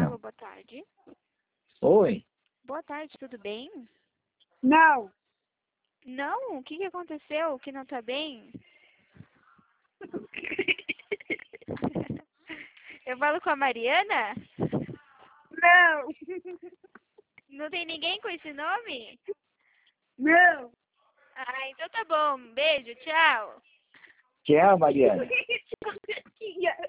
Não. Alô, boa tarde. Oi? Boa tarde, tudo bem? Não. Não? O que aconteceu? Que não tá bem? Eu falo com a Mariana? Não. Não tem ninguém com esse nome? Não. Ah, então tá bom. Beijo, tchau. Tchau, Mariana.